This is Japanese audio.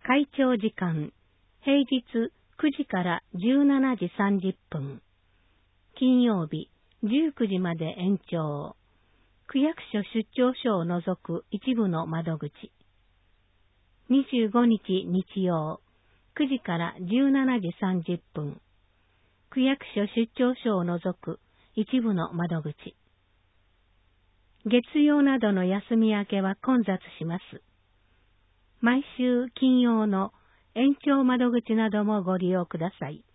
会長時間、平日9時から17時30分。金曜日19時まで延長。区役所出張所を除く一部の窓口。25日日曜、9時から17時30分。区役所出張所を除く一部の窓口。月曜などの休み明けは混雑します。毎週金曜の延長窓口などもご利用ください。